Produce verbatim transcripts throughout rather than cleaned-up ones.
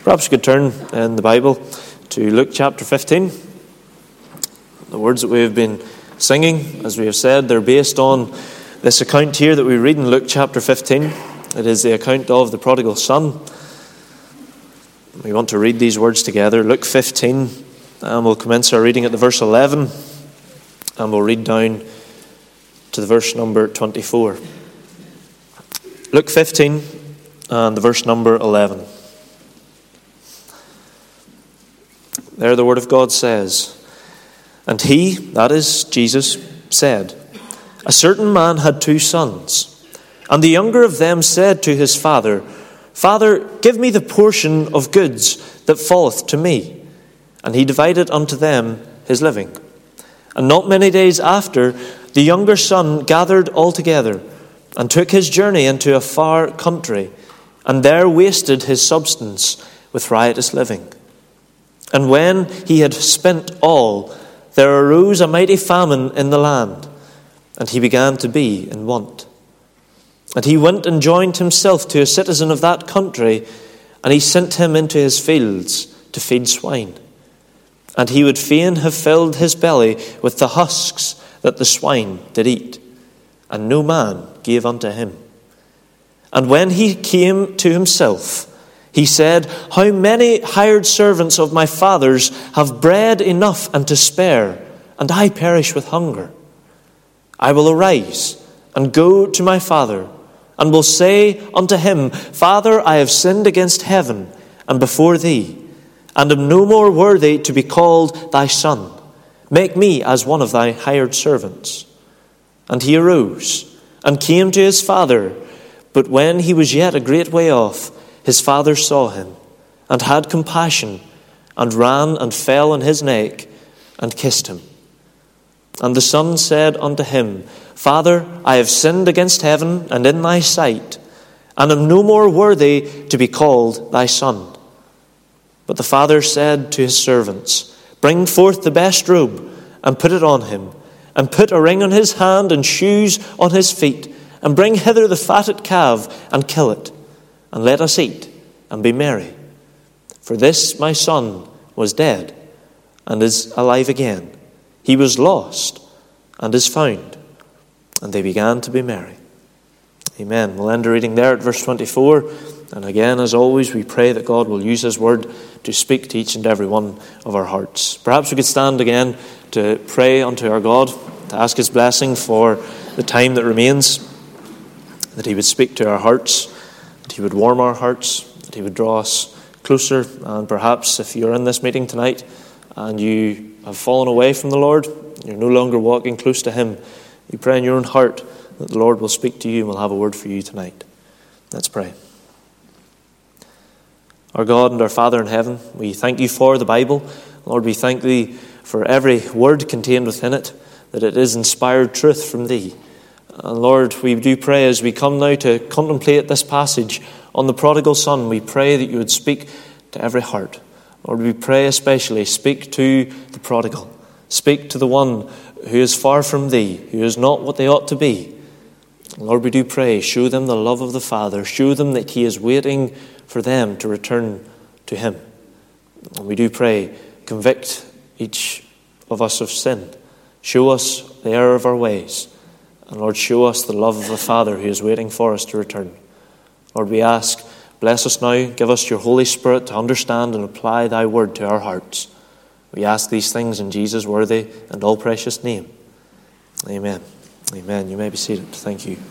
Perhaps you could turn in the Bible to Luke chapter fifteen. The words that we have been singing, as we have said, they're based on this account here that we read in Luke chapter fifteen. It is the account of the prodigal son. We want to read these words together. Luke fifteen, and we'll commence our reading at the verse eleven, and we'll read down to the verse number twenty-four. Luke fifteen and the verse number eleven. There the word of God says, "And he," that is Jesus, "said, A certain man had two sons, and the younger of them said to his father, Father, give me the portion of goods that falleth to me. And he divided unto them his living. And not many days after, the younger son gathered all together, and took his journey into a far country, and there wasted his substance with riotous living. And when he had spent all, there arose a mighty famine in the land, and he began to be in want. And he went and joined himself to a citizen of that country, and he sent him into his fields to feed swine. And he would fain have filled his belly with the husks that the swine did eat, and no man gave unto him. And when he came to himself, he said, How many hired servants of my father's have bread enough and to spare, and I perish with hunger? I will arise and go to my father, and will say unto him, Father, I have sinned against heaven and before thee, and am no more worthy to be called thy son. Make me as one of thy hired servants. And he arose and came to his father. But when he was yet a great way off, his father saw him, and had compassion, and ran and fell on his neck, and kissed him. And the son said unto him, Father, I have sinned against heaven and in thy sight, and am no more worthy to be called thy son. But the father said to his servants, Bring forth the best robe, and put it on him, and put a ring on his hand, and shoes on his feet, and bring hither the fatted calf, and kill it, and let us eat, and be merry. For this my son was dead, and is alive again. He was lost, and is found. And they began to be merry." Amen. We'll end the reading there at verse twenty-four. And again, as always, we pray that God will use his word to speak to each and every one of our hearts. Perhaps we could stand again to pray unto our God, to ask his blessing for the time that remains, that he would speak to our hearts, that he would warm our hearts, that he would draw us closer. And perhaps if you're in this meeting tonight and you have fallen away from the Lord, you're no longer walking close to him, you pray in your own heart that the Lord will speak to you and will have a word for you tonight. Let's pray. Our God and our Father in heaven, we thank you for the Bible. Lord, we thank thee for every word contained within it, that it is inspired truth from thee. And Lord, we do pray as we come now to contemplate this passage on the prodigal son, we pray that you would speak to every heart. Lord, we pray especially, speak to the prodigal. Speak to the one who is far from thee, who is not what they ought to be. Lord, we do pray, show them the love of the Father. Show them that he is waiting for them to return to him. And we do pray, convict each of us of sin. Show us the error of our ways. And Lord, show us the love of the Father who is waiting for us to return. Lord, we ask, bless us now, give us your Holy Spirit to understand and apply thy word to our hearts. We ask these things in Jesus' worthy and all precious name. Amen. Amen. You may be seated. Thank you.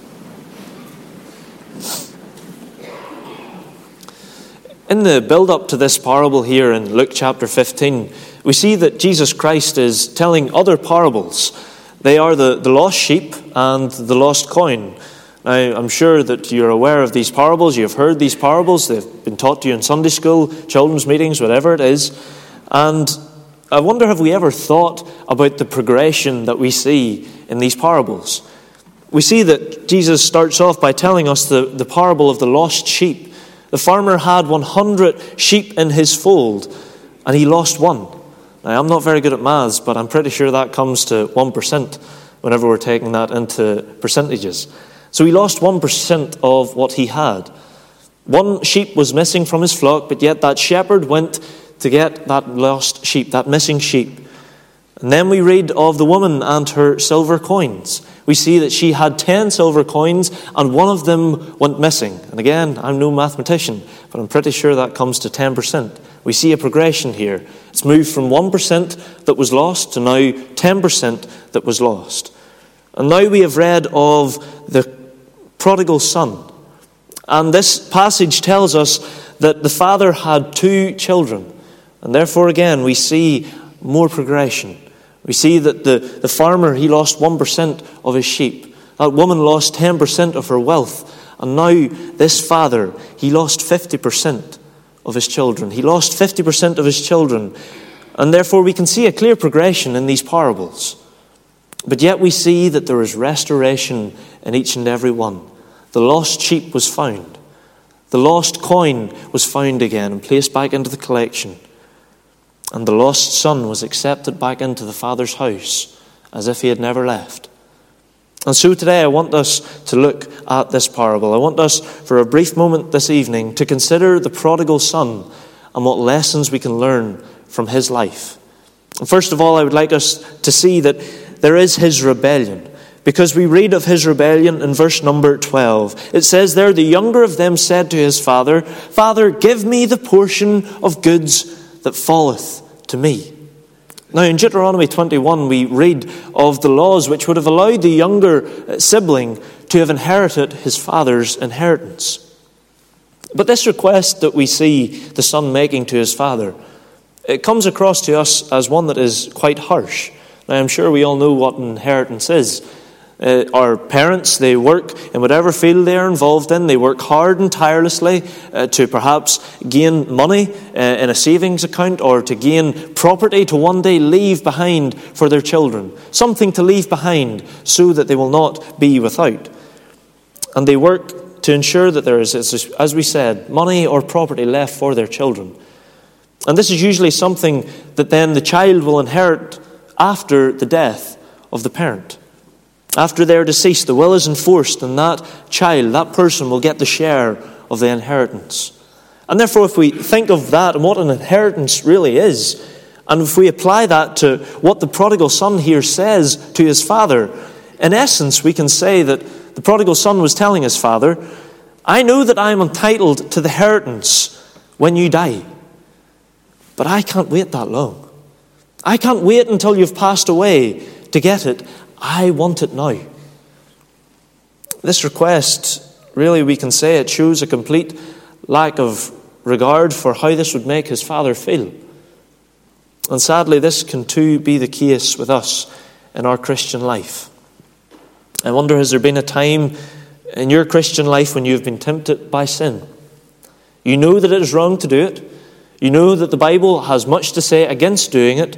In the build-up to this parable here in Luke chapter fifteen, we see that Jesus Christ is telling other parables. They are the, the lost sheep and the lost coin. Now, I'm sure that you're aware of these parables. You've heard these parables. They've been taught to you in Sunday school, children's meetings, whatever it is. And I wonder, have we ever thought about the progression that we see in these parables? We see that Jesus starts off by telling us the, the parable of the lost sheep. The farmer had one hundred sheep in his fold, and he lost one. Now, I'm not very good at maths, but I'm pretty sure that comes to one percent whenever we're taking that into percentages. So he lost one percent of what he had. One sheep was missing from his flock, but yet that shepherd went to get that lost sheep, that missing sheep. And then we read of the woman and her silver coins. We see that she had ten silver coins and one of them went missing. And again, I'm no mathematician, but I'm pretty sure that comes to ten percent. We see a progression here. It's moved from one percent that was lost to now ten percent that was lost. And now we have read of the prodigal son. And this passage tells us that the father had two children. And therefore, again, we see more progression. We see that the, the farmer, he lost one percent of his sheep. That woman lost ten percent of her wealth. And now this father, he lost fifty percent of his children. He lost fifty percent of his children. And therefore we can see a clear progression in these parables. But yet we see that there is restoration in each and every one. The lost sheep was found. The lost coin was found again and placed back into the collection. And the lost son was accepted back into the Father's house as if he had never left. And so today I want us to look at this parable. I want us for a brief moment this evening to consider the prodigal son and what lessons we can learn from his life. And first of all, I would like us to see that there is his rebellion. Because we read of his rebellion in verse number twelve. It says there, the younger of them said to his father, Father, give me the portion of goods that falleth to me. Now in Deuteronomy twenty-one we read of the laws which would have allowed the younger sibling to have inherited his father's inheritance. But this request that we see the son making to his father, it comes across to us as one that is quite harsh. Now I'm sure we all know what inheritance is. Uh, our parents, they work in whatever field they are involved in. They work hard and tirelessly uh, to perhaps gain money uh, in a savings account or to gain property to one day leave behind for their children. Something to leave behind so that they will not be without. And they work to ensure that there is, as we said, money or property left for their children. And this is usually something that then the child will inherit after the death of the parent. After they're deceased, the will is enforced, and that child, that person, will get the share of the inheritance. And therefore, if we think of that and what an inheritance really is, and if we apply that to what the prodigal son here says to his father, in essence, we can say that the prodigal son was telling his father, I know that I am entitled to the inheritance when you die, but I can't wait that long. I can't wait until you've passed away to get it. I want it now. This request, really we can say it shows a complete lack of regard for how this would make his father feel. And sadly, this can too be the case with us in our Christian life. I wonder, has there been a time in your Christian life when you've been tempted by sin? You know that it is wrong to do it. You know that the Bible has much to say against doing it.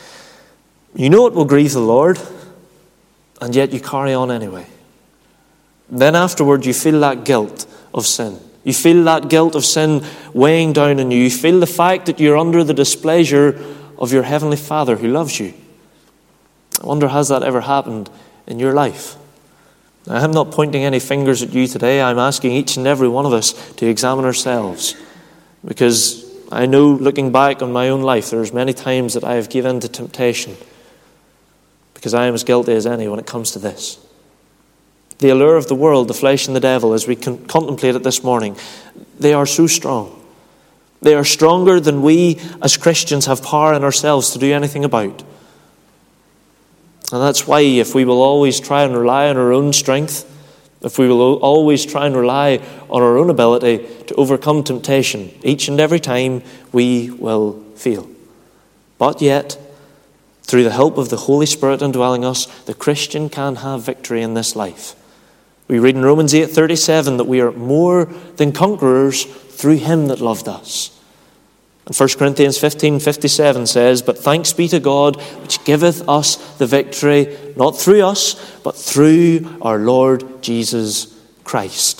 You know it will grieve the Lord. And yet you carry on anyway. Then afterward you feel that guilt of sin. You feel that guilt of sin weighing down on you. You feel the fact that you're under the displeasure of your Heavenly Father who loves you. I wonder, has that ever happened in your life? Now, I'm not pointing any fingers at you today. I'm asking each and every one of us to examine ourselves. Because I know, looking back on my own life, there's many times that I have given in to temptation. Because I am as guilty as any when it comes to this. The allure of the world, the flesh and the devil, as we con- contemplate it this morning, they are so strong. They are stronger than we as Christians have power in ourselves to do anything about. And that's why if we will always try and rely on our own strength, if we will always try and rely on our own ability to overcome temptation, each and every time we will fail. But yet, through the help of the Holy Spirit indwelling us, the Christian can have victory in this life. We read in Romans eight thirty-seven that we are more than conquerors through him that loved us. And First Corinthians fifteen fifty-seven says, But thanks be to God, which giveth us the victory, not through us, but through our Lord Jesus Christ.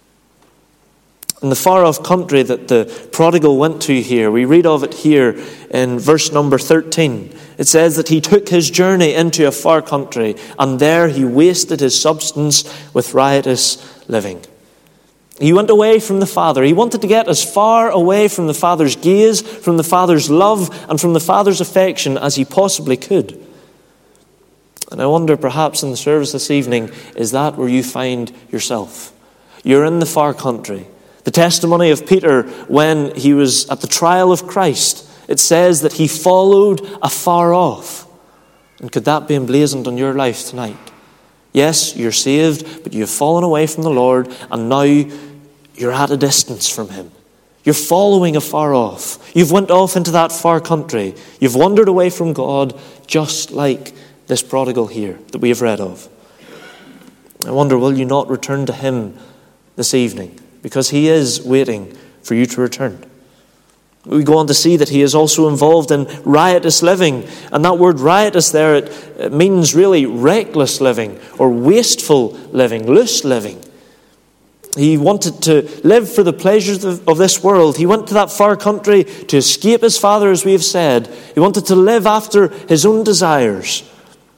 In the far-off country that the prodigal went to here, we read of it here in verse number thirteen. It says that he took his journey into a far country, and there he wasted his substance with riotous living. He went away from the Father. He wanted to get as far away from the Father's gaze, from the Father's love, and from the Father's affection as he possibly could. And I wonder, perhaps in the service this evening, is that where you find yourself? You're in the far country. The testimony of Peter when he was at the trial of Christ, it says that he followed afar off. And could that be emblazoned on your life tonight? Yes, you're saved, but you've fallen away from the Lord, and now you're at a distance from him. You're following afar off. You've went off into that far country. You've wandered away from God, just like this prodigal here that we have read of. I wonder, will you not return to him this evening? Because he is waiting for you to return. We go on to see that he is also involved in riotous living. And that word riotous there, it, it means really reckless living or wasteful living, loose living. He wanted to live for the pleasures of, of this world. He went to that far country to escape his father, as we have said. He wanted to live after his own desires.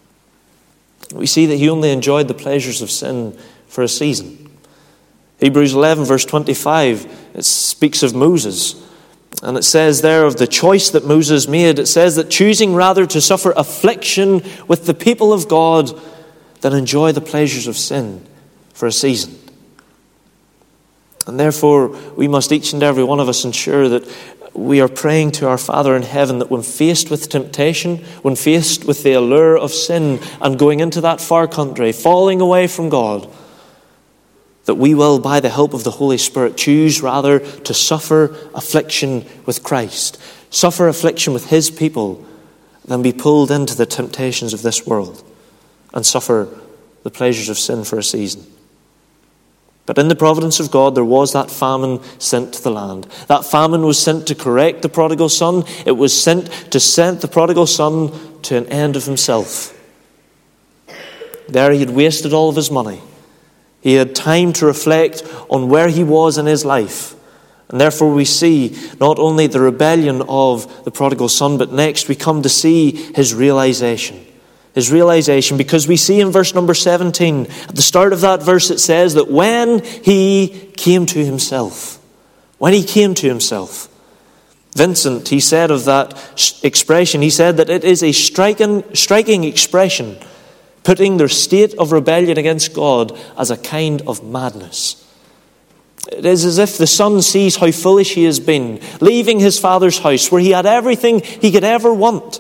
We see that he only enjoyed the pleasures of sin for a season. Hebrews eleven verse twenty-five, it speaks of Moses. And it says there of the choice that Moses made, it says that choosing rather to suffer affliction with the people of God than enjoy the pleasures of sin for a season. And therefore, we must each and every one of us ensure that we are praying to our Father in heaven that when faced with temptation, when faced with the allure of sin and going into that far country, falling away from God, that we will, by the help of the Holy Spirit, choose rather to suffer affliction with Christ, suffer affliction with his people, than be pulled into the temptations of this world and suffer the pleasures of sin for a season. But in the providence of God, there was that famine sent to the land. That famine was sent to correct the prodigal son. It was sent to send the prodigal son to an end of himself. There he had wasted all of his money. He had time to reflect on where he was in his life. And therefore we see not only the rebellion of the prodigal son, but next we come to see his realization. His realization, because we see in verse number seventeen, at the start of that verse it says that when he came to himself, when he came to himself, Vincent, he said of that expression, he said that it is a striking, striking expression, putting their state of rebellion against God as a kind of madness. It is as if the son sees how foolish he has been, leaving his father's house where he had everything he could ever want.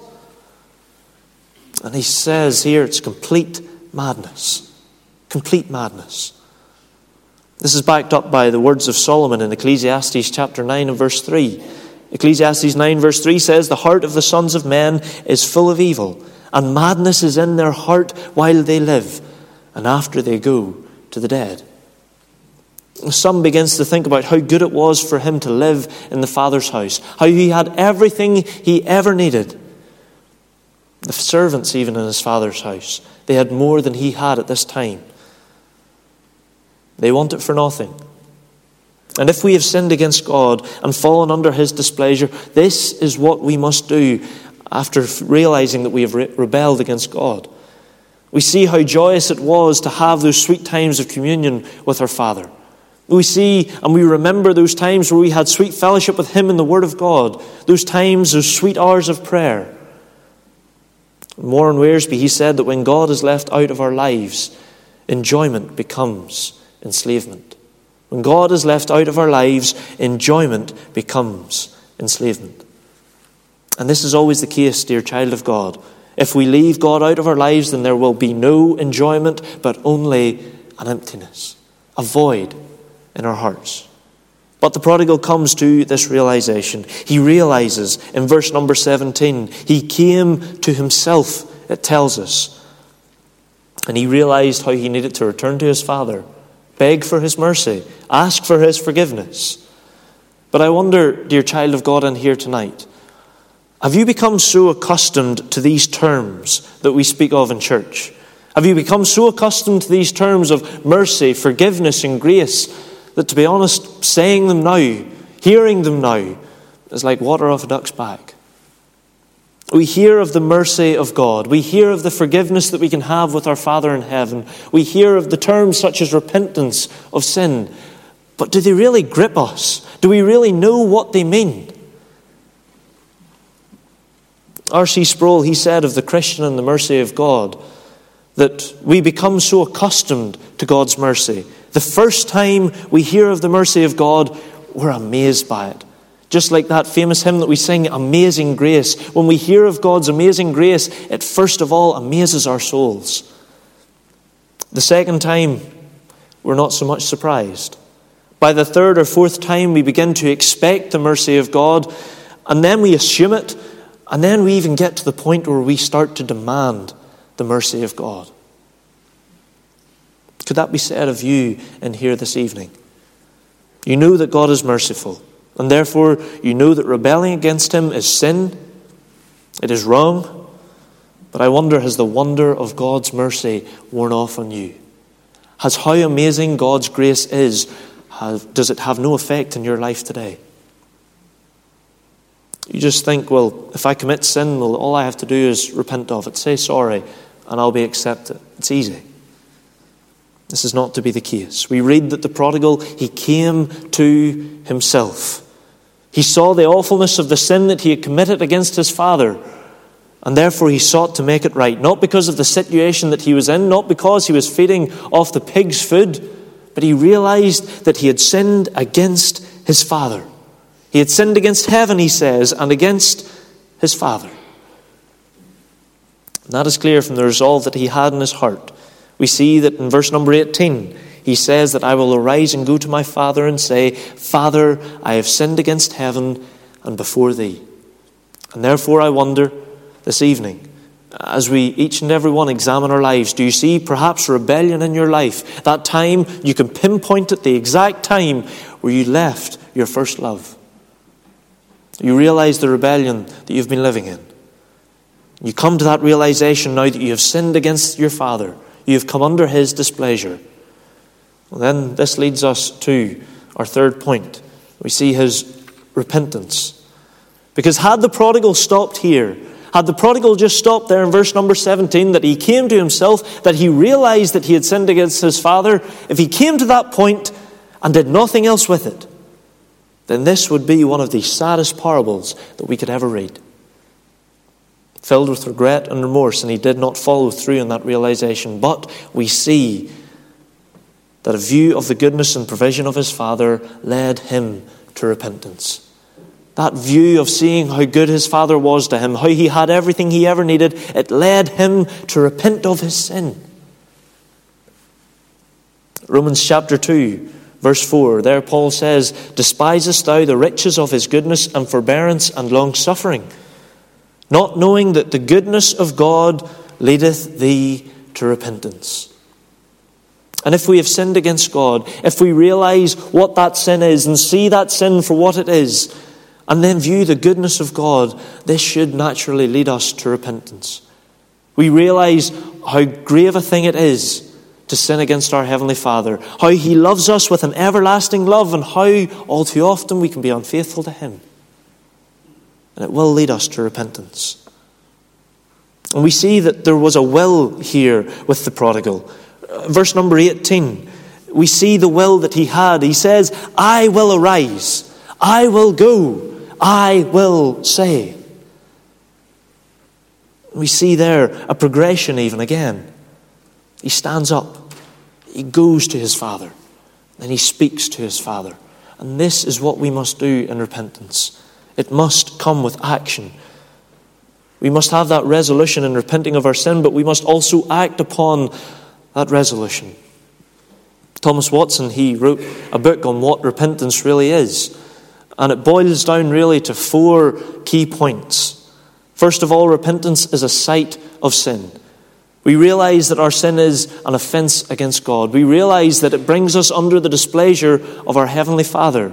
And he says here it's complete madness. Complete madness. This is backed up by the words of Solomon in Ecclesiastes chapter nine and verse three. Ecclesiastes nine verse three says, "The heart of the sons of men is full of evil, and madness is in their heart while they live, and after they go to the dead." The son begins to think about how good it was for him to live in the Father's house, how he had everything he ever needed. The servants, even in his father's house, they had more than he had at this time. They want it for nothing. And if we have sinned against God and fallen under his displeasure, this is what we must do after realizing that we have re- rebelled against God. We see how joyous it was to have those sweet times of communion with our Father. We see and we remember those times where we had sweet fellowship with him in the Word of God, those times, those sweet hours of prayer. Warren Wiersbe, he said that when God is left out of our lives, enjoyment becomes enslavement. When God is left out of our lives, enjoyment becomes enslavement. And this is always the case, dear child of God. If we leave God out of our lives, then there will be no enjoyment, but only an emptiness, a void in our hearts. But the prodigal comes to this realization. He realizes in verse number seventeen, he came to himself, it tells us. And he realized how he needed to return to his father, beg for his mercy, ask for his forgiveness. But I wonder, dear child of God in here tonight, have you become so accustomed to these terms that we speak of in church? Have you become so accustomed to these terms of mercy, forgiveness, and grace that, to be honest, saying them now, hearing them now, is like water off a duck's back? We hear of the mercy of God. We hear of the forgiveness that we can have with our Father in heaven. We hear of the terms such as repentance of sin. But do they really grip us? Do we really know what they mean? R C Sproul, he said of the Christian and the mercy of God, that we become so accustomed to God's mercy. The first time we hear of the mercy of God, we're amazed by it. Just like that famous hymn that we sing, Amazing Grace. When we hear of God's amazing grace, it first of all amazes our souls. The second time, we're not so much surprised. By the third or fourth time, we begin to expect the mercy of God, and then we assume it, and then we even get to the point where we start to demand the mercy of God. Could that be said of you in here this evening? You know that God is merciful, and therefore you know that rebelling against him is sin, it is wrong, but I wonder, has the wonder of God's mercy worn off on you? Has how amazing God's grace is, have, does it have no effect in your life today? You just think, well, if I commit sin, well, all I have to do is repent of it, say sorry, and I'll be accepted. It's easy. This is not to be the case. We read that the prodigal, he came to himself. He saw the awfulness of the sin that he had committed against his father, and therefore he sought to make it right. Not because of the situation that he was in, not because he was feeding off the pig's food, but he realized that he had sinned against his father. He had sinned against heaven, he says, and against his father. And that is clear from the resolve that he had in his heart. We see that in verse number eighteen, he says that I will arise and go to my father and say, Father, I have sinned against heaven and before thee. And therefore I wonder this evening, as we each and every one examine our lives, do you see perhaps rebellion in your life? That time, you can pinpoint it, the exact time where you left your first love. You realize the rebellion that you've been living in. You come to that realization now that you have sinned against your father. You have come under his displeasure. Well, then this leads us to our third point. We see his repentance. Because had the prodigal stopped here, had the prodigal just stopped there in verse number seventeen, that he came to himself, that he realized that he had sinned against his father, if he came to that point and did nothing else with it, then this would be one of the saddest parables that we could ever read. Filled with regret and remorse, and he did not follow through in that realization. But we see that a view of the goodness and provision of his father led him to repentance. That view of seeing how good his father was to him, how he had everything he ever needed, it led him to repent of his sin. Romans chapter two, verse four, there Paul says, Despisest thou the riches of his goodness and forbearance and long-suffering, not knowing that the goodness of God leadeth thee to repentance. And if we have sinned against God, if we realize what that sin is and see that sin for what it is, and then view the goodness of God, this should naturally lead us to repentance. We realize how grave a thing it is to sin against our Heavenly Father, how he loves us with an everlasting love, and how all too often we can be unfaithful to him. And it will lead us to repentance. And we see that there was a will here with the prodigal. Verse number eighteen, we see the will that he had. He says, I will arise, I will go, I will say. We see there a progression even again. He stands up, he goes to his father, then he speaks to his father. And this is what we must do in repentance. It must come with action. We must have that resolution in repenting of our sin, but we must also act upon that resolution. Thomas Watson, he wrote a book on what repentance really is. And it boils down really to four key points. First of all, repentance is a sight of sin. We realize that our sin is an offense against God. We realize that it brings us under the displeasure of our Heavenly Father.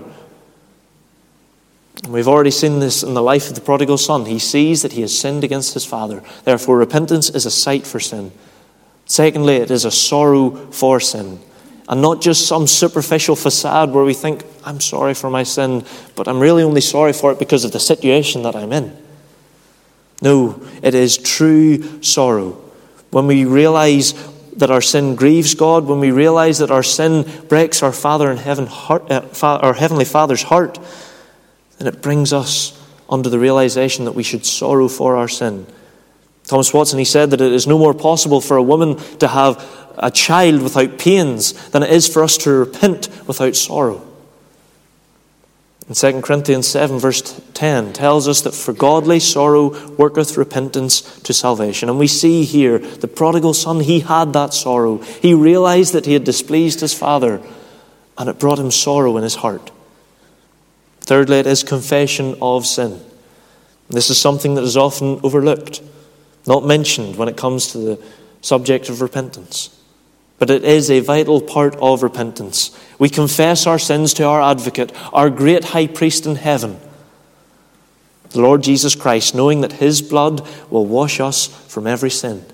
And we've already seen this in the life of the prodigal son. He sees that he has sinned against his father. Therefore, repentance is a sight for sin. Secondly, it is a sorrow for sin. And not just some superficial facade where we think, I'm sorry for my sin, but I'm really only sorry for it because of the situation that I'm in. No, it is true sorrow. When we realize that our sin grieves God, when we realize that our sin breaks our Father in heaven, heart, uh, our Heavenly Father's heart, then it brings us under the realization that we should sorrow for our sin. Thomas Watson, he said that it is no more possible for a woman to have a child without pains than it is for us to repent without sorrow. And Second Corinthians seven verse ten tells us that for godly sorrow worketh repentance to salvation. And we see here the prodigal son, he had that sorrow. He realized that he had displeased his father, and it brought him sorrow in his heart. Thirdly, it is confession of sin. This is something that is often overlooked, not mentioned when it comes to the subject of repentance. But it is a vital part of repentance. We confess our sins to our advocate, our great high priest in heaven, the Lord Jesus Christ, knowing that his blood will wash us from every sin.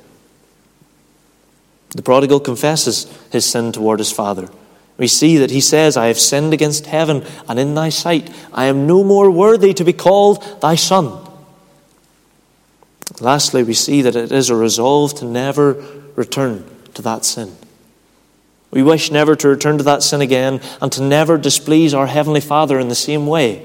The prodigal confesses his sin toward his father. We see that he says, I have sinned against heaven and in thy sight. I am no more worthy to be called thy son. Lastly, we see that it is a resolve to never return to that sin. We wish never to return to that sin again and to never displease our Heavenly Father in the same way.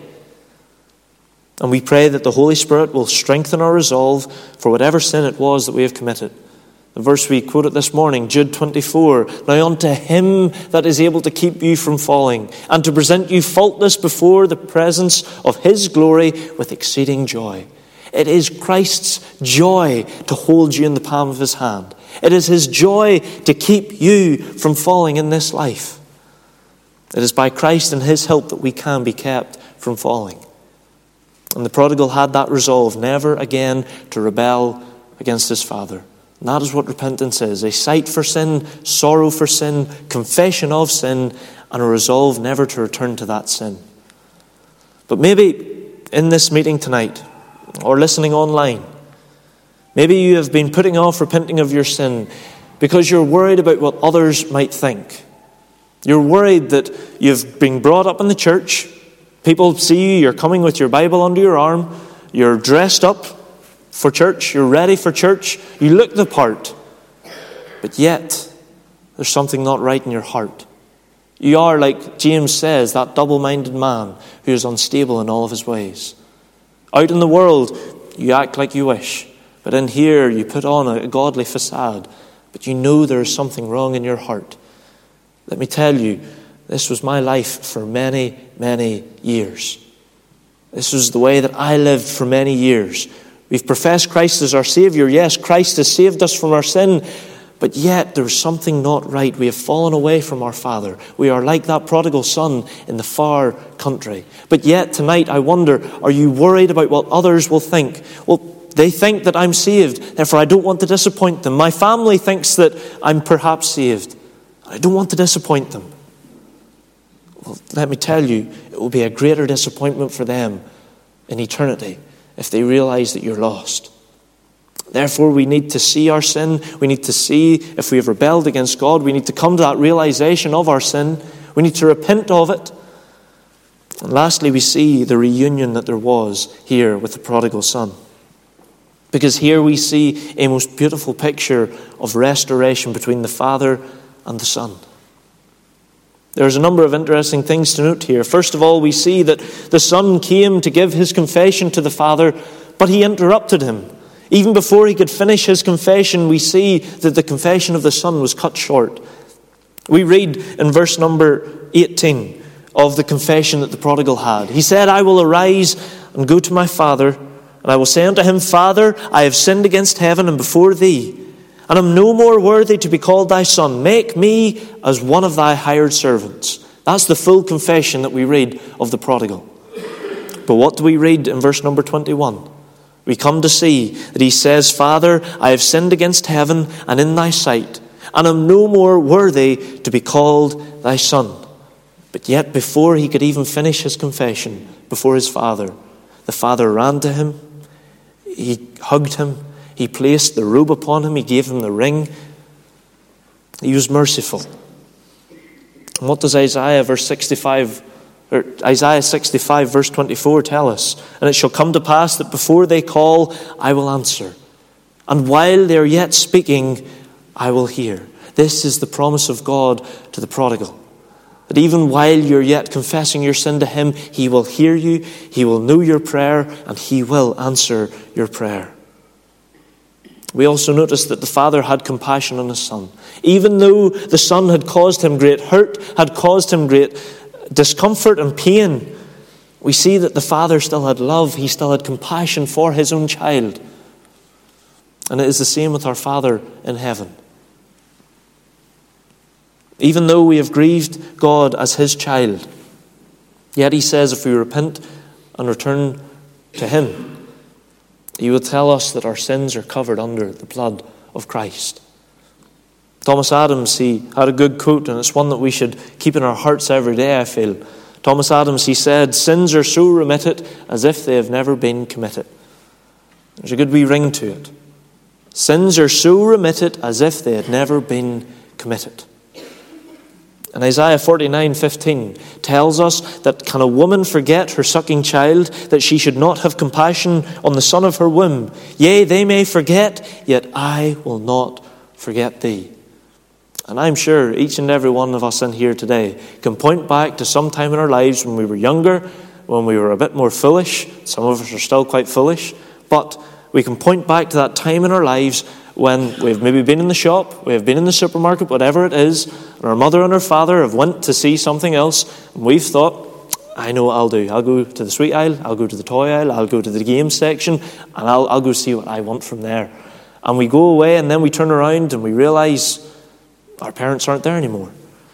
And we pray that the Holy Spirit will strengthen our resolve for whatever sin it was that we have committed. The verse we quoted this morning, Jude twenty-four, now unto him that is able to keep you from falling and to present you faultless before the presence of his glory with exceeding joy. It is Christ's joy to hold you in the palm of his hand. It is his joy to keep you from falling in this life. It is by Christ and his help that we can be kept from falling. And the prodigal had that resolve never again to rebel against his father. And that is what repentance is, a sight for sin, sorrow for sin, confession of sin, and a resolve never to return to that sin. But maybe in this meeting tonight, or listening online, maybe you have been putting off repenting of your sin because you're worried about what others might think. You're worried that you've been brought up in the church. People see you, you're coming with your Bible under your arm. You're dressed up for church. You're ready for church. You look the part. But yet, there's something not right in your heart. You are, like James says, that double-minded man who is unstable in all of his ways. Out in the world, you act like you wish. But in here, you put on a godly facade. But you know there is something wrong in your heart. Let me tell you, this was my life for many, many years. This was the way that I lived for many years. We've professed Christ as our Savior. Yes, Christ has saved us from our sin. But yet there's something not right. We have fallen away from our Father. We are like that prodigal son in the far country. But yet tonight I wonder, are you worried about what others will think? Well, they think that I'm saved, therefore I don't want to disappoint them. My family thinks that I'm perhaps saved. I don't want to disappoint them. Well, let me tell you, it will be a greater disappointment for them in eternity if they realize that you're lost. Therefore, we need to see our sin. We need to see if we have rebelled against God. We need to come to that realization of our sin. We need to repent of it. And lastly, we see the reunion that there was here with the prodigal son. Because here we see a most beautiful picture of restoration between the Father and the Son. There's a number of interesting things to note here. First of all, we see that the Son came to give his confession to the Father, but he interrupted him. Even before he could finish his confession, we see that the confession of the Son was cut short. We read in verse number eighteen of the confession that the prodigal had. He said, I will arise and go to my father, and I will say unto him, Father, I have sinned against heaven and before thee, and am no more worthy to be called thy son. Make me as one of thy hired servants. That's the full confession that we read of the prodigal. But what do we read in verse number twenty-one? We come to see that he says, Father, I have sinned against heaven and in thy sight, and am no more worthy to be called thy son. But yet before he could even finish his confession before his father, the father ran to him, he hugged him, he placed the robe upon him, he gave him the ring. He was merciful. And what does Isaiah verse sixty-five Or Isaiah sixty-five verse twenty-four tell us? And it shall come to pass that before they call, I will answer. And while they are yet speaking, I will hear. This is the promise of God to the prodigal. That even while you're yet confessing your sin to him, he will hear you, he will know your prayer, and he will answer your prayer. We also notice that the father had compassion on his son. Even though the son had caused him great hurt, had caused him great discomfort and pain, we see that the father still had love. He still had compassion for his own child. And it is the same with our Father in heaven. Even though we have grieved God as his child, yet he says if we repent and return to him, he will tell us that our sins are covered under the blood of Christ. Thomas Adams, he had a good quote, and it's one that we should keep in our hearts every day, I feel. Thomas Adams, he said, "Sins are so remitted as if they have never been committed." There's a good wee ring to it. Sins are so remitted as if they had never been committed. And Isaiah forty-nine fifteen tells us that can a woman forget her sucking child, that she should not have compassion on the son of her womb? Yea, they may forget, yet I will not forget thee. And I'm sure each and every one of us in here today can point back to some time in our lives when we were younger, when we were a bit more foolish. Some of us are still quite foolish, but we can point back to that time in our lives when we've maybe been in the shop, we have been in the supermarket, whatever it is, and our mother and our father have went to see something else, and we've thought, I know what I'll do. I'll go to the sweet aisle, I'll go to the toy aisle, I'll go to the game section, and I'll, I'll go see what I want from there. And we go away, and then we turn around and we realise our parents aren't there anymore.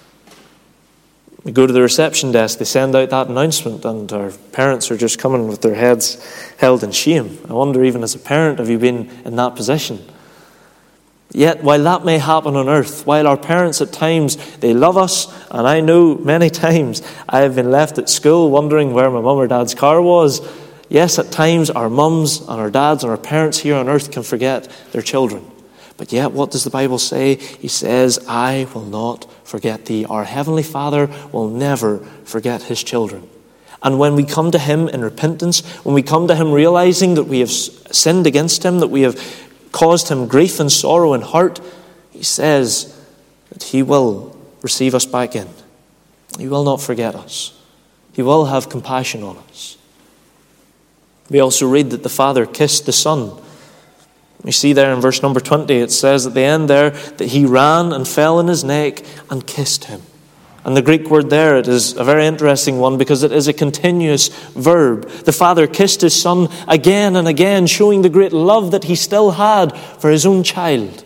We go to the reception desk, they send out that announcement, and our parents are just coming with their heads held in shame. I wonder, even as a parent, have you been in that position? Yet, while that may happen on earth, while our parents at times, they love us, and I know many times I have been left at school wondering where my mum or dad's car was. Yes, at times our mums and our dads and our parents here on earth can forget their children. But yet, what does the Bible say? He says, I will not forget thee. Our Heavenly Father will never forget his children. And when we come to him in repentance, when we come to him realizing that we have sinned against him, that we have caused him grief and sorrow in heart, he says that he will receive us back in. He will not forget us. He will have compassion on us. We also read that the Father kissed the Son. We see there in verse number twenty, it says at the end there that he ran and fell on his neck and kissed him. And the Greek word there, it is a very interesting one because it is a continuous verb. The Father kissed his Son again and again, showing the great love that he still had for his own child.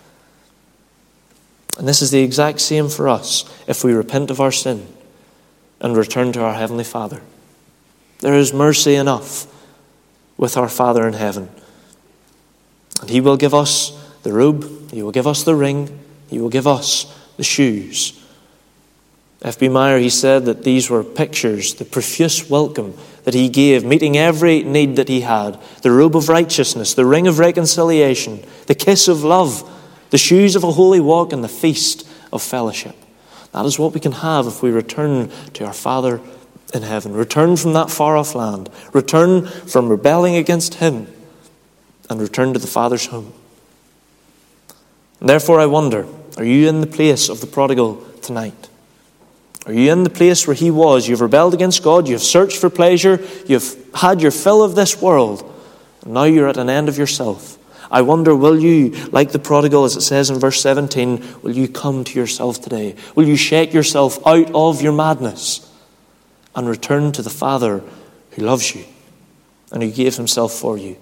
And this is the exact same for us if we repent of our sin and return to our Heavenly Father. There is mercy enough with our Father in heaven. And he will give us the robe, he will give us the ring, he will give us the shoes. F B Meyer, he said that these were pictures, the profuse welcome that he gave, meeting every need that he had. The robe of righteousness, the ring of reconciliation, the kiss of love, the shoes of a holy walk, and the feast of fellowship. That is what we can have if we return to our Father in heaven. Return from that far-off land. Return from rebelling against him. And return to the Father's home. And therefore I wonder, are you in the place of the prodigal tonight? Are you in the place where he was? You've rebelled against God, you've searched for pleasure, you've had your fill of this world, and now you're at an end of yourself. I wonder, will you, like the prodigal, as it says in verse seventeen, will you come to yourself today? Will you shake yourself out of your madness and return to the Father who loves you and who gave himself for you?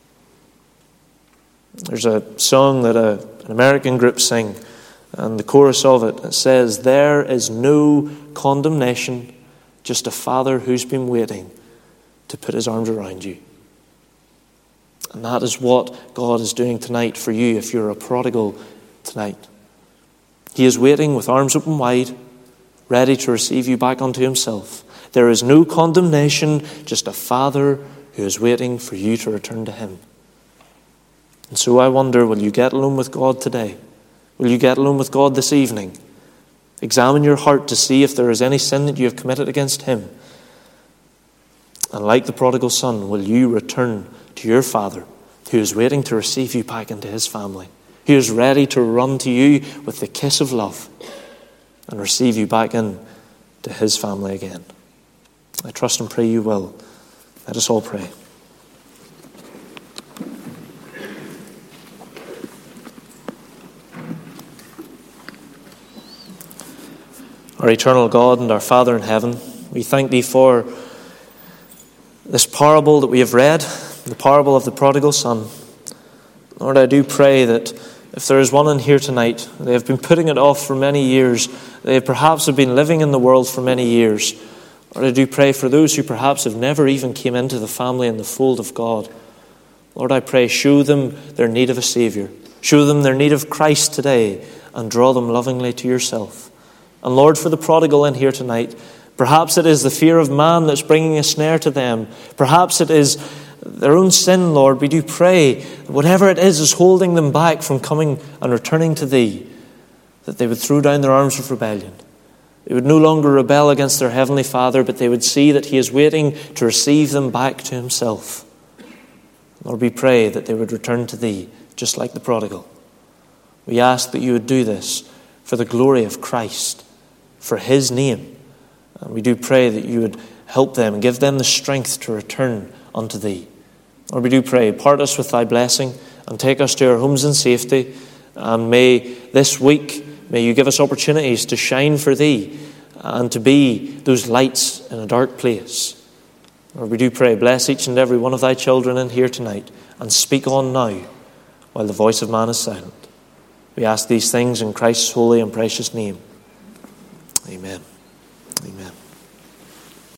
There's a song that a, an American group sing, and the chorus of it, it says, there is no condemnation, just a Father who's been waiting to put his arms around you. And that is what God is doing tonight for you if you're a prodigal tonight. He is waiting with arms open wide, ready to receive you back unto himself. There is no condemnation, just a Father who is waiting for you to return to him. And so I wonder, will you get alone with God today? Will you get alone with God this evening? Examine your heart to see if there is any sin that you have committed against him. And like the prodigal son, will you return to your Father who is waiting to receive you back into his family, who is ready to run to you with the kiss of love and receive you back in to his family again. I trust and pray you will. Let us all pray. Our eternal God and our Father in heaven, we thank thee for this parable that we have read, the parable of the prodigal son. Lord, I do pray that if there is one in here tonight, they have been putting it off for many years, they perhaps have been living in the world for many years. Lord, I do pray for those who perhaps have never even came into the family and the fold of God. Lord, I pray, show them their need of a Saviour. Show them their need of Christ today and draw them lovingly to yourself. And Lord, for the prodigal in here tonight, perhaps it is the fear of man that's bringing a snare to them. Perhaps it is their own sin, Lord. We do pray, whatever it is is holding them back from coming and returning to thee, that they would throw down their arms of rebellion. They would no longer rebel against their Heavenly Father, but they would see that he is waiting to receive them back to himself. Lord, we pray that they would return to thee, just like the prodigal. We ask that you would do this for the glory of Christ, for his name. And we do pray that you would help them and give them the strength to return unto thee. Lord, we do pray, part us with thy blessing and take us to our homes in safety. And may this week, may you give us opportunities to shine for thee and to be those lights in a dark place. Lord, we do pray, bless each and every one of thy children in here tonight and speak on now while the voice of man is silent. We ask these things in Christ's holy and precious name. Amen. Amen.